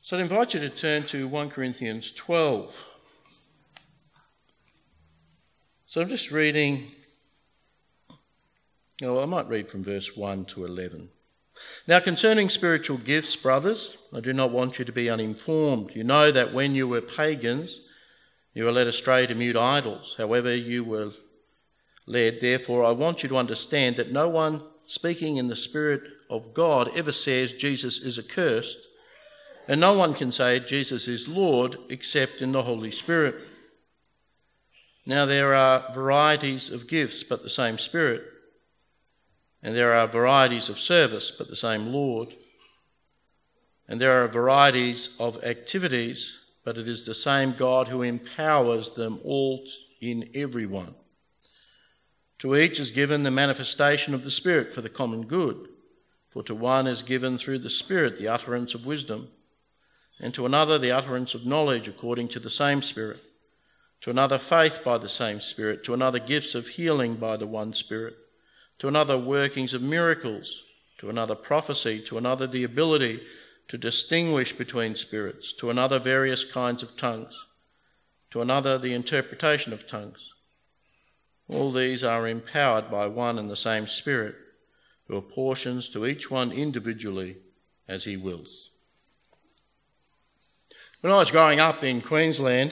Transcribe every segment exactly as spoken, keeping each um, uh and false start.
So I'd invite you to turn to First Corinthians twelve. So I'm just reading, oh, I might read from verse one to eleven. Now concerning spiritual gifts, brothers, I do not want you to be uninformed. You know that when you were pagans, you were led astray to mute idols. However you were led, therefore I want you to understand that no one speaking in the Spirit of God ever says Jesus is accursed, and no one can say Jesus is Lord except in the Holy Spirit. Now there are varieties of gifts, but the same Spirit. And there are varieties of service, but the same Lord. And there are varieties of activities, but it is the same God who empowers them all in everyone. To each is given the manifestation of the Spirit for the common good. For to one is given through the Spirit the utterance of wisdom, and to another the utterance of knowledge according to the same Spirit, to another faith by the same Spirit, to another gifts of healing by the one Spirit, to another workings of miracles, to another prophecy, to another the ability to distinguish between spirits, to another various kinds of tongues, to another the interpretation of tongues. All these are empowered by one and the same Spirit, who apportions to each one individually as he wills. When I was growing up in Queensland,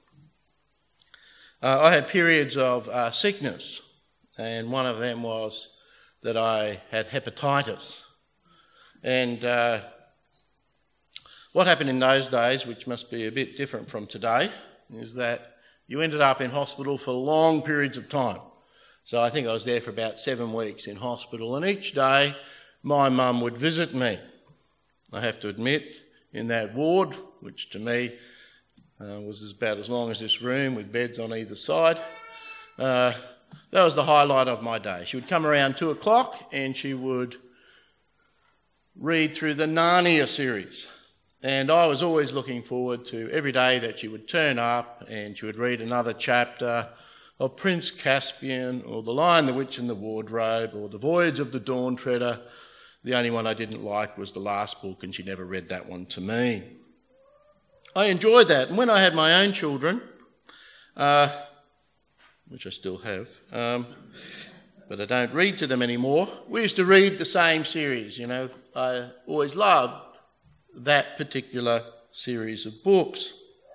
uh, I had periods of uh, sickness, and one of them was that I had hepatitis. And uh, what happened in those days, which must be a bit different from today, is that you ended up in hospital for long periods of time. So I think I was there for about seven weeks in hospital, and each day my mum would visit me. I have to admit, in that ward, which to me uh, was about as long as this room with beds on either side, uh, that was the highlight of my day. She would come around two o'clock and she would read through the Narnia series. And I was always looking forward to every day that she would turn up and she would read another chapter of Prince Caspian, or The Lion, the Witch and the Wardrobe, or The Voyage of the Dawn Treader. The only one I didn't like was the last book, and she never read that one to me. I enjoyed that. And when I had my own children, uh, which I still have, um, but I don't read to them anymore, we used to read the same series. You know, I always loved that particular series of books.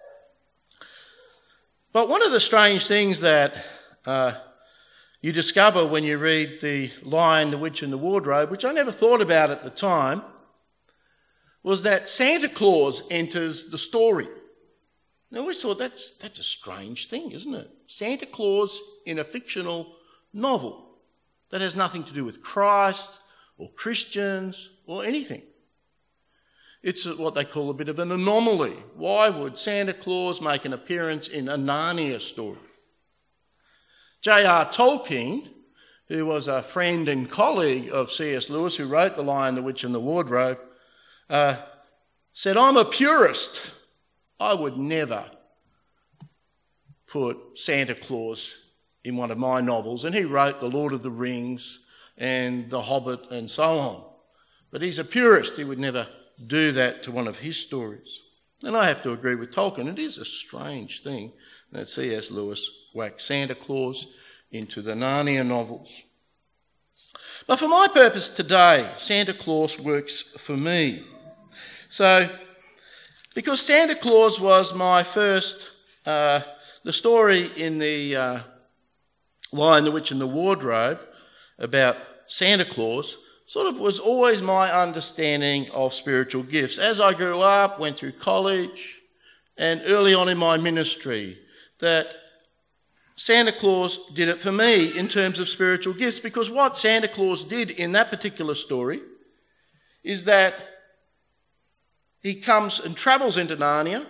But one of the strange things that uh, you discover when you read The Lion, the Witch and the Wardrobe, which I never thought about at the time, was that Santa Claus enters the story. I always thought that's, that's a strange thing, isn't it? Santa Claus in a fictional novel that has nothing to do with Christ or Christians or anything. It's what they call a bit of an anomaly. Why would Santa Claus make an appearance in a Narnia story? J R Tolkien, who was a friend and colleague of C S Lewis, who wrote The Lion, the Witch and the Wardrobe, uh, said, "I'm a purist. I would never put Santa Claus in one of my novels." And he wrote The Lord of the Rings and The Hobbit and so on. But he's a purist. He would never do that to one of his stories. And I have to agree with Tolkien. It is a strange thing that C S Lewis whacked Santa Claus into the Narnia novels. But for my purpose today, Santa Claus works for me. So, because Santa Claus was my first, uh, the story in the uh, Lion, the Witch and the Wardrobe about Santa Claus sort of was always my understanding of spiritual gifts. As I grew up, went through college, and early on in my ministry, that Santa Claus did it for me in terms of spiritual gifts, because what Santa Claus did in that particular story is that he comes and travels into Narnia,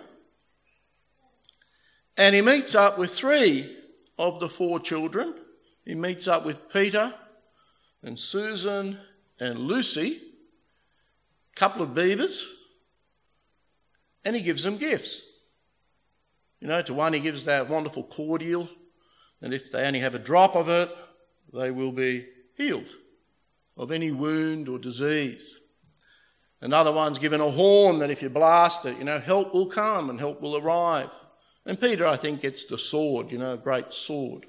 and he meets up with three of the four children. He meets up with Peter and Susan and Lucy, a couple of beavers, and he gives them gifts. You know, to one he gives that wonderful cordial, and if they only have a drop of it, they will be healed of any wound or disease. Another one's given a horn that if you blast it, you know, help will come and help will arrive. And Peter, I think, gets the sword, you know, a great sword.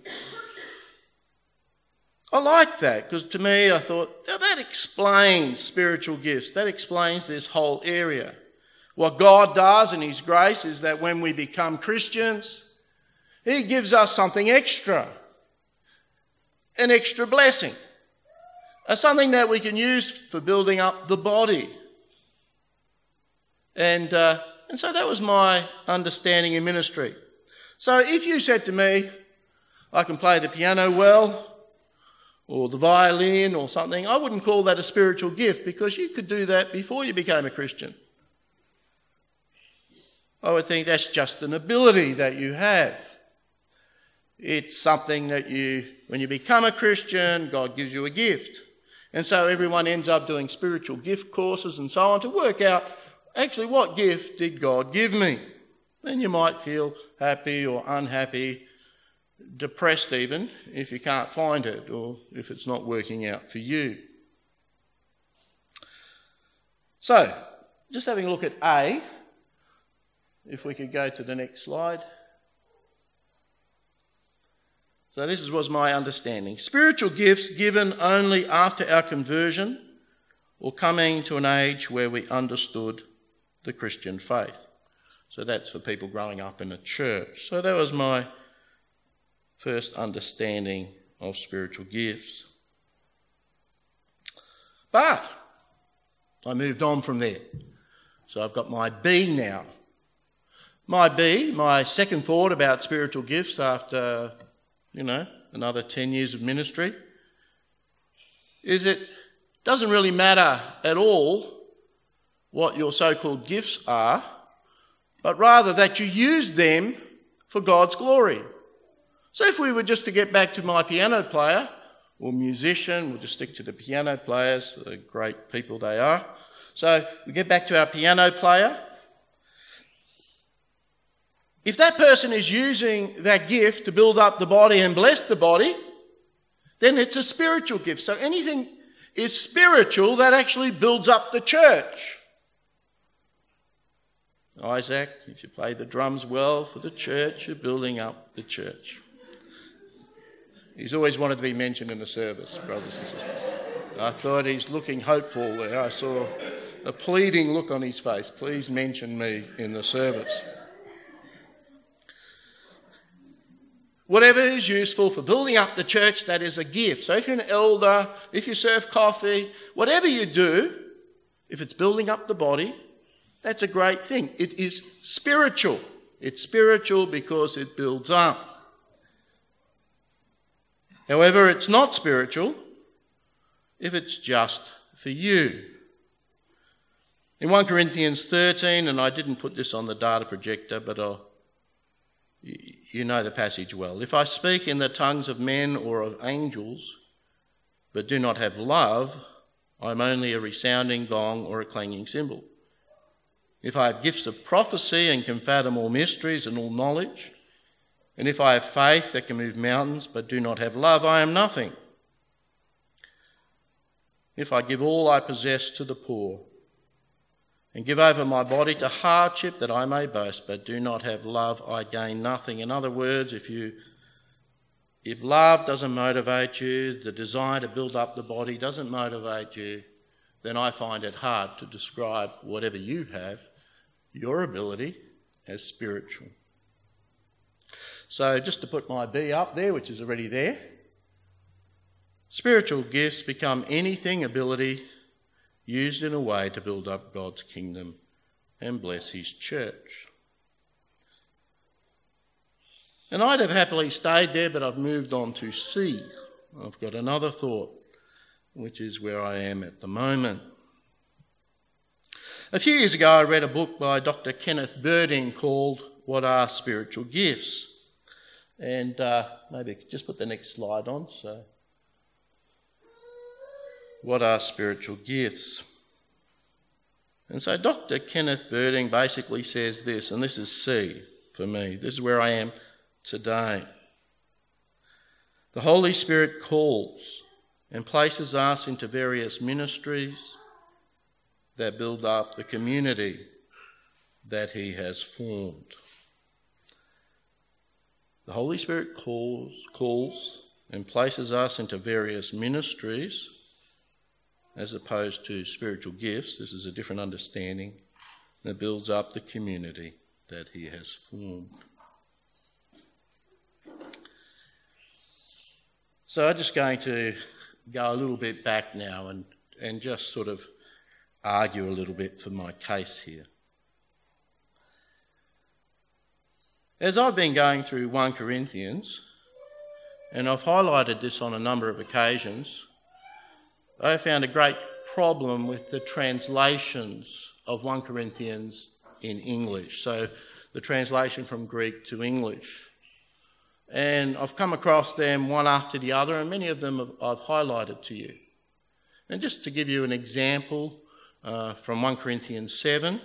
I like that because to me I thought, now that explains spiritual gifts. That explains this whole area. What God does in his grace is that when we become Christians, he gives us something extra, an extra blessing, something that we can use for building up the body. And, uh, and so that was my understanding in ministry. So if you said to me, I can play the piano well, or the violin or something, I wouldn't call that a spiritual gift because you could do that before you became a Christian. I would think that's just an ability that you have. It's something that you, when you become a Christian, God gives you a gift. And so everyone ends up doing spiritual gift courses and so on to work out, actually, what gift did God give me? Then you might feel happy or unhappy, depressed even, if you can't find it or if it's not working out for you. So, just having a look at A, if we could go to the next slide. So this was my understanding. Spiritual gifts given only after our conversion or coming to an age where we understood the Christian faith. So that's for people growing up in a church. So that was my first understanding of spiritual gifts. But I moved on from there. So I've got my B now. My B, my second thought about spiritual gifts after, you know, another ten years of ministry, is it doesn't really matter at all what your so-called gifts are, but rather that you use them for God's glory. So if we were just to get back to my piano player or musician, we'll just stick to the piano players, the great people they are. So we get back to our piano player. If that person is using that gift to build up the body and bless the body, then it's a spiritual gift. So anything is spiritual that actually builds up the church. Isaac, if you play the drums well for the church, you're building up the church. He's always wanted to be mentioned in the service, brothers and sisters. I thought he's looking hopeful there. I saw a pleading look on his face. Please mention me in the service. Whatever is useful for building up the church, that is a gift. So if you're an elder, if you serve coffee, whatever you do, if it's building up the body, that's a great thing. It is spiritual. It's spiritual because it builds up. However, it's not spiritual if it's just for you. In First Corinthians thirteen, and I didn't put this on the data projector, but I'll, you know the passage well. If I speak in the tongues of men or of angels, but do not have love, I'm only a resounding gong or a clanging cymbal. If I have gifts of prophecy and can fathom all mysteries and all knowledge, and if I have faith that can move mountains but do not have love, I am nothing. If I give all I possess to the poor and give over my body to hardship that I may boast but do not have love, I gain nothing. In other words, if you if love doesn't motivate you, the desire to build up the body doesn't motivate you, then I find it hard to describe whatever you have, your ability, as spiritual. So just to put my B up there, which is already there, spiritual gifts become anything, ability, used in a way to build up God's kingdom and bless his church. And I'd have happily stayed there, but I've moved on to C. I've got another thought, which is where I am at the moment. A few years ago, I read a book by Doctor Kenneth Birding called What Are Spiritual Gifts? And uh, maybe just put the next slide on. So, what are spiritual gifts? And so Doctor Kenneth Birding basically says this, and this is C for me. This is where I am today. The Holy Spirit calls and places us into various ministries, that build up the community that he has formed. The Holy Spirit calls, calls and places us into various ministries as opposed to spiritual gifts. This is a different understanding that builds up the community that he has formed. So I'm just going to go a little bit back now and, and just sort of argue a little bit for my case here. As I've been going through First Corinthians, and I've highlighted this on a number of occasions, I found a great problem with the translations of First Corinthians in English. So the translation from Greek to English. And I've come across them one after the other, and many of them I've highlighted to you. And just to give you an example uh, from First Corinthians seven,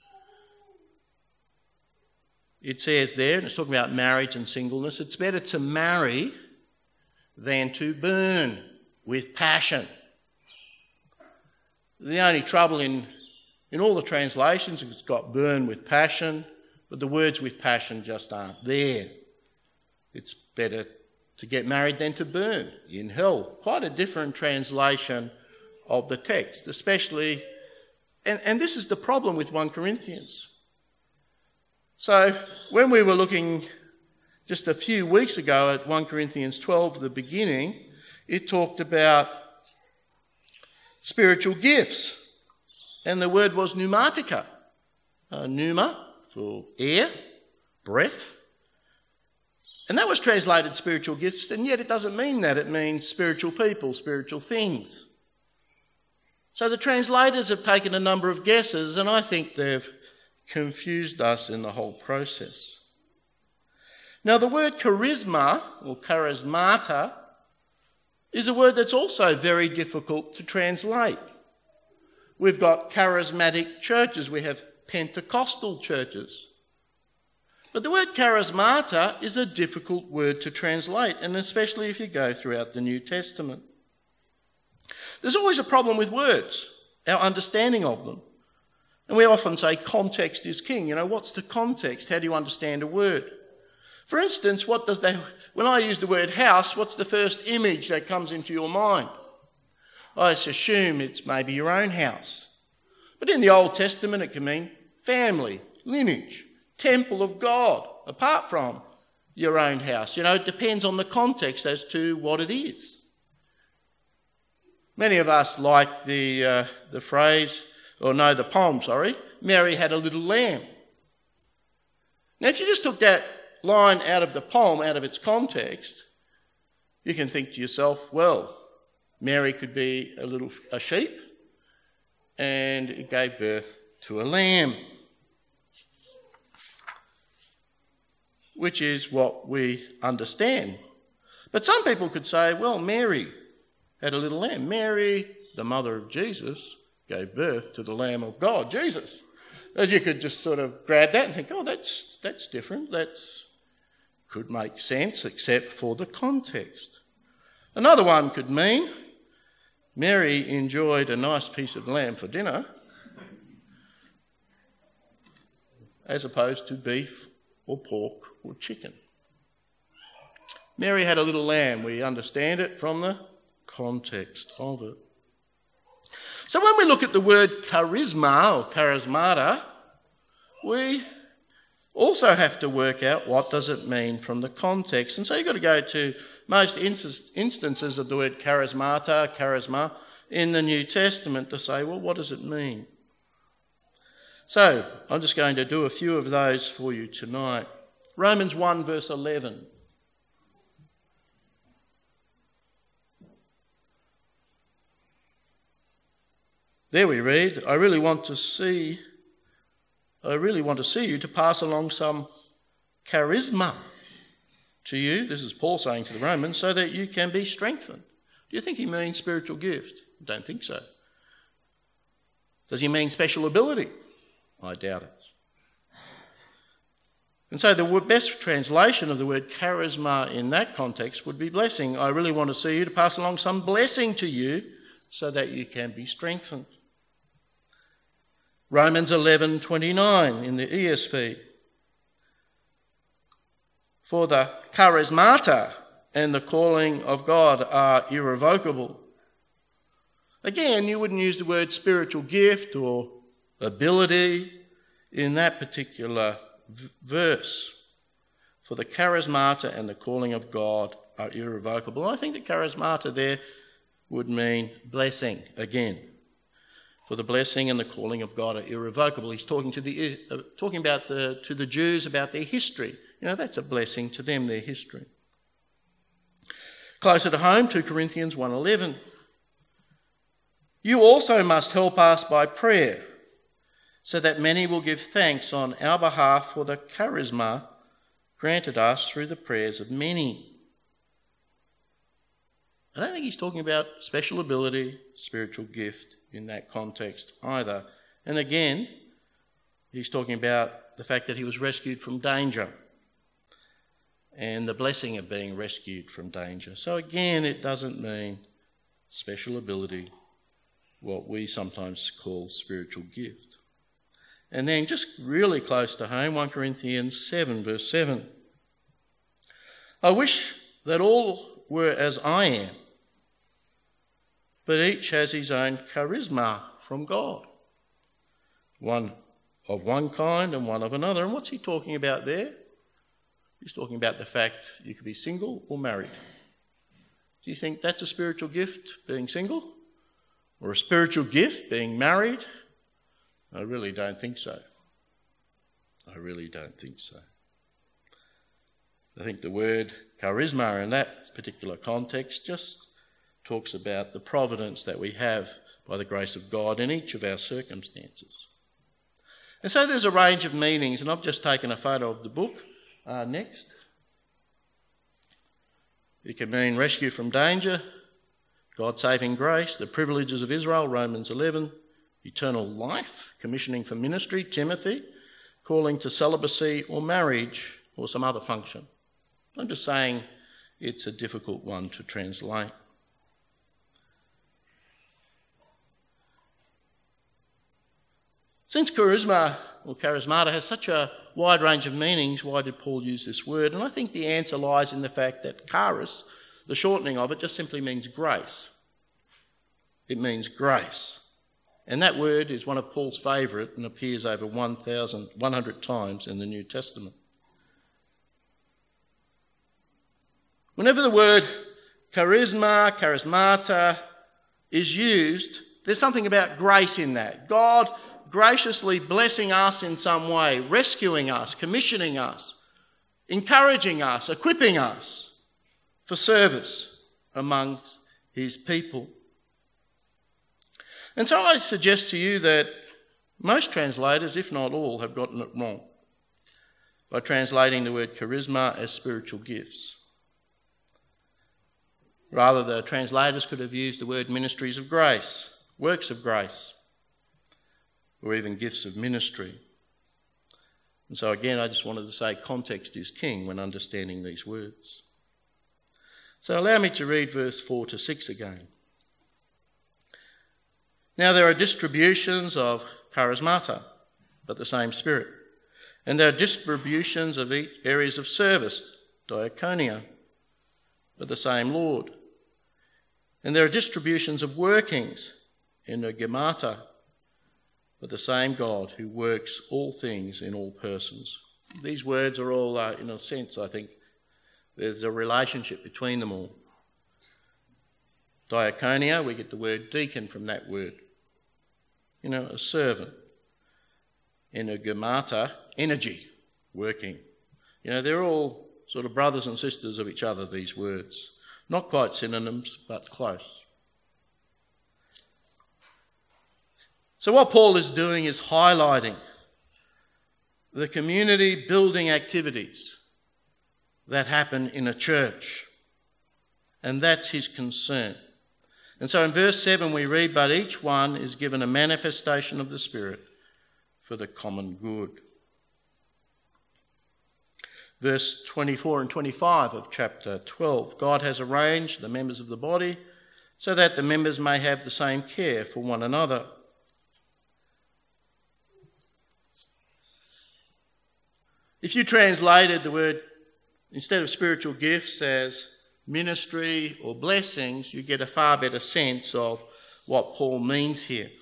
it says there, and it's talking about marriage and singleness, it's better to marry than to burn with passion. The only trouble in, in all the translations, it's got burn with passion, but the words with passion just aren't there. It's better to get married than to burn in hell. Quite a different translation of the text, especially, and, and this is the problem with First Corinthians. So when we were looking just a few weeks ago at First Corinthians twelve, the beginning, it talked about spiritual gifts. And the word was pneumatica. Uh, pneuma for air, breath. And that was translated spiritual gifts, and yet it doesn't mean that. It means spiritual people, spiritual things. So the translators have taken a number of guesses, and I think they've confused us in the whole process. Now, the word charisma, or charismata, is a word that's also very difficult to translate. We've got charismatic churches. We have Pentecostal churches. But the word charismata is a difficult word to translate, and especially if you go throughout the New Testament. There's always a problem with words, our understanding of them. And we often say context is king. You know, what's the context? How do you understand a word? For instance, what does they, when I use the word house, what's the first image that comes into your mind? I assume it's maybe your own house. But in the Old Testament, it can mean family, lineage, temple of God, apart from your own house. You know, it depends on the context as to what it is. Many of us like the uh, the phrase, or no, the poem, sorry, Mary had a little lamb. Now, if you just took that line out of the poem, out of its context, you can think to yourself, well, Mary could be a little a sheep, and it gave birth to a lamb, which is what we understand. But some people could say, well, Mary had a little lamb. Mary, the mother of Jesus, gave birth to the Lamb of God, Jesus. And you could just sort of grab that and think, oh, that's that's different. That's could make sense except for the context. Another one could mean Mary enjoyed a nice piece of lamb for dinner as opposed to beef or pork or chicken. Mary had a little lamb. We understand it from the context of it. So when we look at the word charisma or charismata, we also have to work out what does it mean from the context. And so you've got to go to most instances of the word charismata, charisma, in the New Testament to say, well, what does it mean? So I'm just going to do a few of those for you tonight. Romans one verse eleven. There we read, I really want to see, I really want to see you to pass along some charisma to you. This is Paul saying to the Romans, so that you can be strengthened. Do you think he means spiritual gift? I don't think so. Does he mean special ability? I doubt it. And so the best translation of the word charisma in that context would be blessing. I really want to see you to pass along some blessing to you so that you can be strengthened. Romans eleven twenty-nine in the E S V. For the charismata and the calling of God are irrevocable. Again, you wouldn't use the word spiritual gift or ability in that particular v- verse. For the charismata and the calling of God are irrevocable. I think the charismata there would mean blessing again. For the blessing and the calling of God are irrevocable. He's talking to the uh, talking about the to the Jews about their history. You know, that's a blessing to them, their history. Closer to home, Second Corinthians one eleven. You also must help us by prayer, so that many will give thanks on our behalf for the charisma granted us through the prayers of many. I don't think he's talking about special ability, spiritual gift in that context either. And again, he's talking about the fact that he was rescued from danger and the blessing of being rescued from danger. So again, it doesn't mean special ability, what we sometimes call spiritual gift. And then just really close to home, First Corinthians seven, verse seven. I wish that all were as I am, but each has his own charisma from God. One of one kind and one of another. And what's he talking about there? He's talking about the fact you could be single or married. Do you think that's a spiritual gift, being single? Or a spiritual gift, being married? I really don't think so. I really don't think so. I think the word charisma in that particular context just talks about the providence that we have by the grace of God in each of our circumstances. And so there's a range of meanings, and I've just taken a photo of the book. Uh, next. It can mean rescue from danger, God's saving grace, the privileges of Israel, Romans eleven, eternal life, commissioning for ministry, Timothy, calling to celibacy or marriage or some other function. I'm just saying it's a difficult one to translate. Since charisma or charismata has such a wide range of meanings, why did Paul use this word? And I think the answer lies in the fact that charis, the shortening of it, just simply means grace. It means grace. And that word is one of Paul's favourite and appears over one thousand one hundred times in the New Testament. Whenever the word charisma, charismata is used, there's something about grace in that. God graciously blessing us in some way, rescuing us, commissioning us, encouraging us, equipping us for service amongst his people. And so I suggest to you that most translators, if not all, have gotten it wrong by translating the word charisma as spiritual gifts. Rather, the translators could have used the word ministries of grace, works of grace, or even gifts of ministry. And so again, I just wanted to say context is king when understanding these words. So allow me to read verse four to six again. Now there are distributions of charismata, but the same Spirit. And there are distributions of each areas of service, diaconia, but the same Lord. And there are distributions of workings, energemata, but the same God who works all things in all persons. These words are all, uh, in a sense, I think, there's a relationship between them all. Diaconia, we get the word deacon from that word. You know, a servant. Energemata, energy, working. You know, they're all sort of brothers and sisters of each other, these words. Not quite synonyms, but close. So what Paul is doing is highlighting the community building activities that happen in a church. And that's his concern. And so in verse seven we read, but each one is given a manifestation of the Spirit for the common good. Verse twenty-four and twenty-five of chapter twelve, God has arranged the members of the body so that the members may have the same care for one another. If you translated the word, instead of spiritual gifts, as ministry or blessings, you get a far better sense of what Paul means here.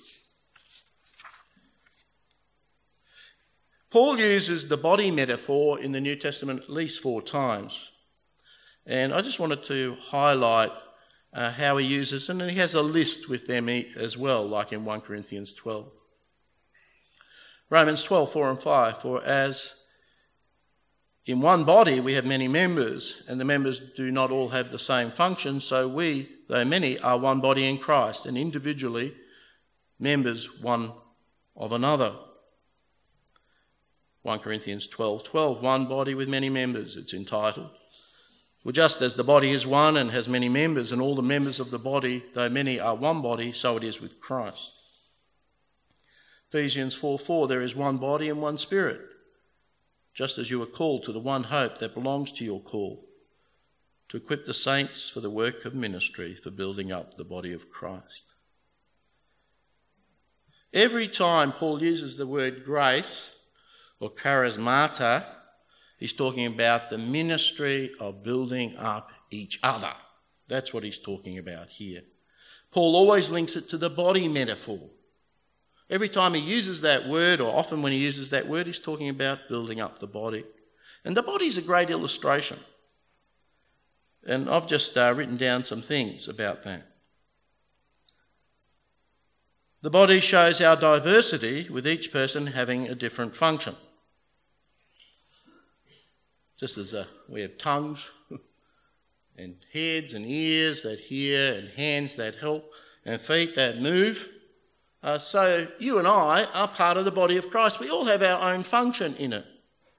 Paul uses the body metaphor in the New Testament at least four times. And I just wanted to highlight uh, how he uses, and he has a list with them as well, like in First Corinthians twelve. Romans twelve, four and five, for as in one body we have many members, and the members do not all have the same function, so we, though many, are one body in Christ, and individually members one of another. First Corinthians twelve, twelve, one body with many members, it's entitled. Well, just as the body is one and has many members, and all the members of the body, though many, are one body, so it is with Christ. Ephesians four, four, there is one body and one spirit, just as you are called to the one hope that belongs to your call, to equip the saints for the work of ministry, for building up the body of Christ. Every time Paul uses the word grace, or charismata, he's talking about the ministry of building up each other. That's what he's talking about here. Paul always links it to the body metaphor. Every time he uses that word, or often when he uses that word, he's talking about building up the body. And the body is a great illustration. And I've just uh, written down some things about that. The body shows our diversity, with each person having a different function. Just as uh, we have tongues and heads and ears that hear and hands that help and feet that move. Uh, so you and I are part of the body of Christ. We all have our own function in it.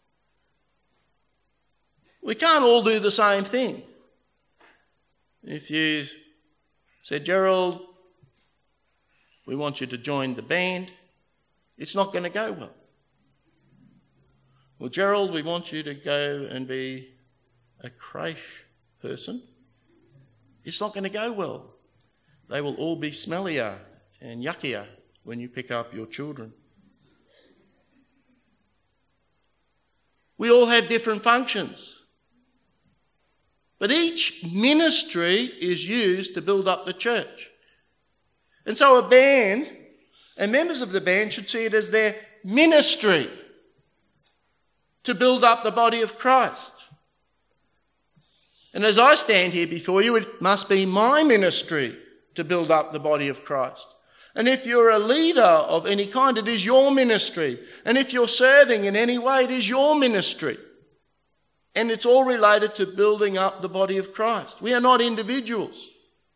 We can't all do the same thing. If you said, Gerald, we want you to join the band, it's not going to go well. Well, Gerald, we want you to go and be a creche person. It's not going to go well. They will all be smellier and yuckier when you pick up your children. We all have different functions. But each ministry is used to build up the church. And so a band and members of the band should see it as their ministry to build up the body of Christ. And as I stand here before you, it must be my ministry to build up the body of Christ. And if you're a leader of any kind, it is your ministry. And if you're serving in any way, it is your ministry. And it's all related to building up the body of Christ. We are not individuals.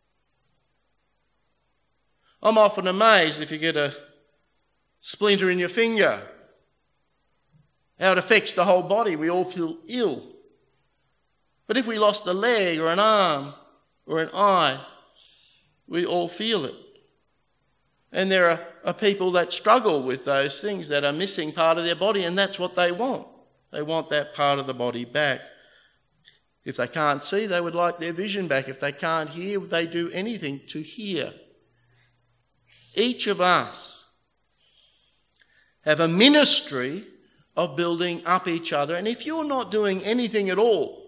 I'm often amazed if you get a splinter in your finger, how it affects the whole body. We all feel ill. But if we lost a leg or an arm or an eye, we all feel it. And there are, are people that struggle with those things, that are missing part of their body, and that's what they want. They want that part of the body back. If they can't see, they would like their vision back. If they can't hear, they do anything to hear. Each of us have a ministry of building up each other. And if you're not doing anything at all,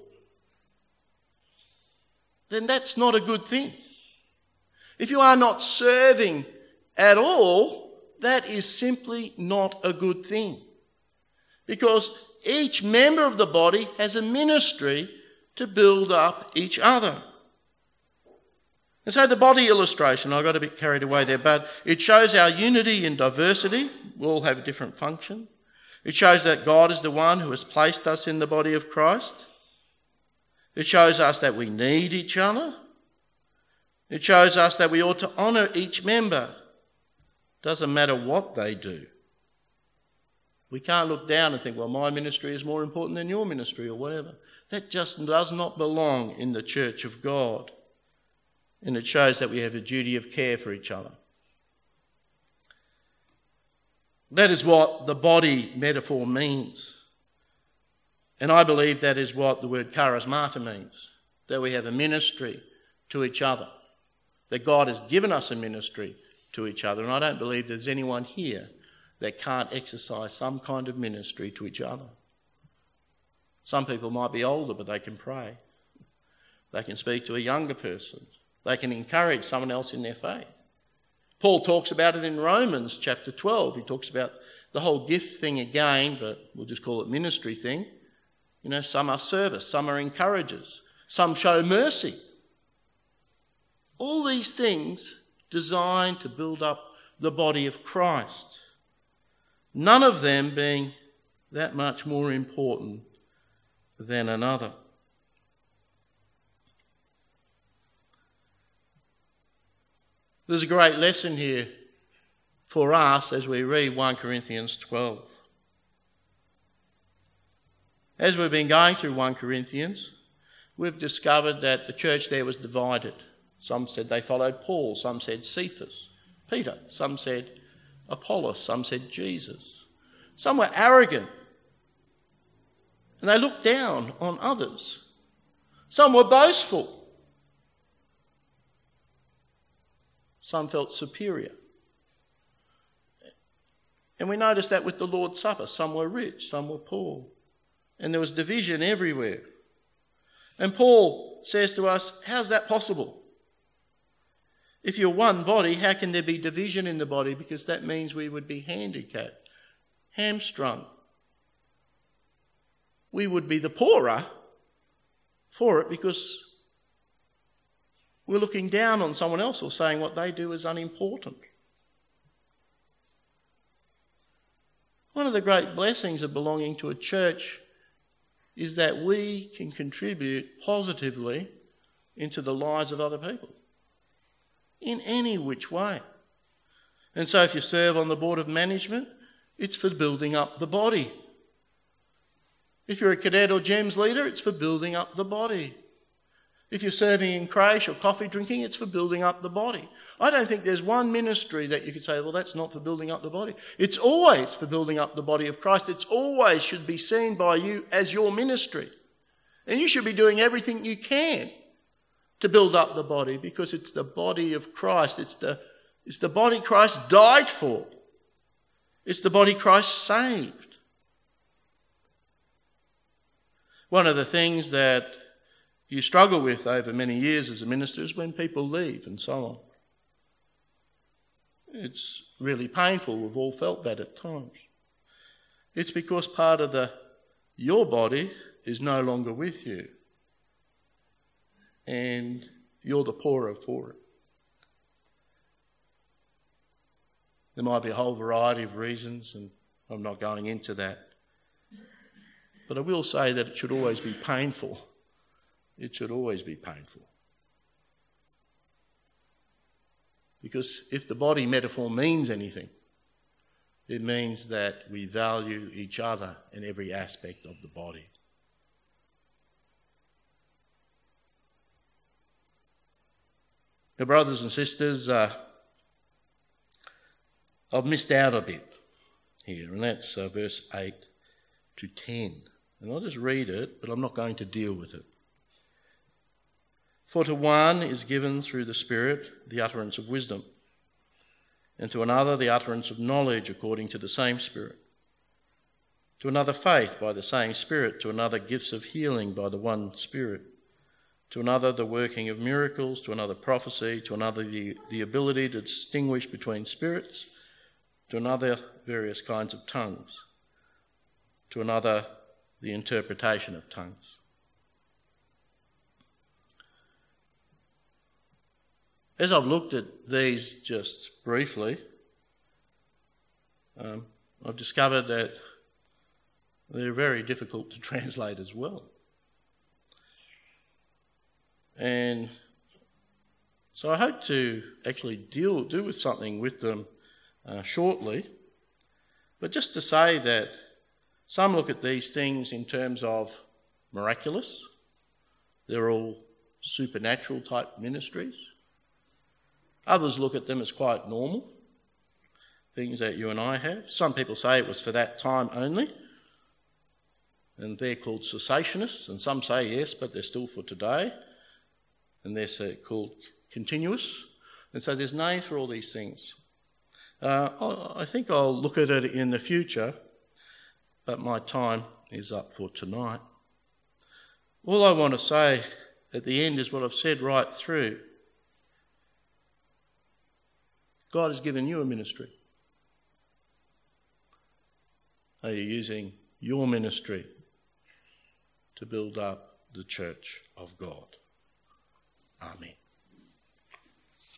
then that's not a good thing. If you are not serving at all, that is simply not a good thing. Because each member of the body has a ministry to build up each other. And so the body illustration, I got a bit carried away there, but it shows our unity in diversity. We all have a different function. It shows that God is the one who has placed us in the body of Christ. It shows us that we need each other. It shows us that we ought to honour each member. Doesn't matter what they do. We can't look down and think, well, my ministry is more important than your ministry or whatever. That just does not belong in the church of God. And it shows that we have a duty of care for each other. That is what the body metaphor means. And I believe that is what the word charismata means, that we have a ministry to each other, that God has given us a ministry to each other. And I don't believe there's anyone here that can't exercise some kind of ministry to each other. Some people might be older, but they can pray. They can speak to a younger person. They can encourage someone else in their faith. Paul talks about it in Romans chapter twelve. He talks about the whole gift thing again, but we'll just call it ministry thing. You know, some are service, some are encouragers, some show mercy. All these things designed to build up the body of Christ. None of them being that much more important than another. There's a great lesson here for us as we read First Corinthians twelve. As we've been going through First Corinthians, we've discovered that the church there was divided. Some said they followed Paul, some said Cephas, Peter, some said Apollos, some said Jesus. Some were arrogant and they looked down on others. Some were boastful. Some felt superior. And we noticed that with the Lord's Supper. Some were rich, some were poor. And there was division everywhere. And Paul says to us, how's that possible? If you're one body, how can there be division in the body? Because that means we would be handicapped, hamstrung. We would be the poorer for it because we're looking down on someone else or saying what they do is unimportant. One of the great blessings of belonging to a church is that we can contribute positively into the lives of other people in any which way. And so if you serve on the board of management, it's for building up the body. If you're a cadet or GEMS leader, it's for building up the body. If you're serving in creche or coffee drinking, it's for building up the body. I don't think there's one ministry that you could say, well, that's not for building up the body. It's always for building up the body of Christ. It's always should be seen by you as your ministry. And you should be doing everything you can to build up the body because it's the body of Christ. It's the, it's the body Christ died for. It's the body Christ saved. One of the things that you struggle with over many years as a minister is when people leave and so on. It's really painful. We've all felt that at times. It's because part of the your body is no longer with you. And you're the poorer for it. There might be a whole variety of reasons, and I'm not going into that. But I will say that it should always be painful. It should always be painful. Because if the body metaphor means anything, it means that we value each other in every aspect of the body. Now, brothers and sisters, uh, I've missed out a bit here, and that's uh, verse eight to ten. And I'll just read it, but I'm not going to deal with it. For to one is given through the Spirit the utterance of wisdom, and to another the utterance of knowledge according to the same Spirit, to another faith by the same Spirit, to another gifts of healing by the one Spirit, to another the working of miracles, to another prophecy, to another the, the ability to distinguish between spirits, to another various kinds of tongues, to another the interpretation of tongues. As I've looked at these just briefly, um, I've discovered that they're very difficult to translate as well. And so I hope to actually deal do with something with them uh, shortly. But just to say that some look at these things in terms of miraculous. They're all supernatural type ministries. Others look at them as quite normal, things that you and I have. Some people say it was for that time only, and they're called cessationists, and some say yes, but they're still for today, and they're called continuous. And so there's names for all these things. Uh, I think I'll look at it in the future, but my time is up for tonight. All I want to say at the end is what I've said right through. God has given you a ministry. Are you using your ministry to build up the church of God? Amen.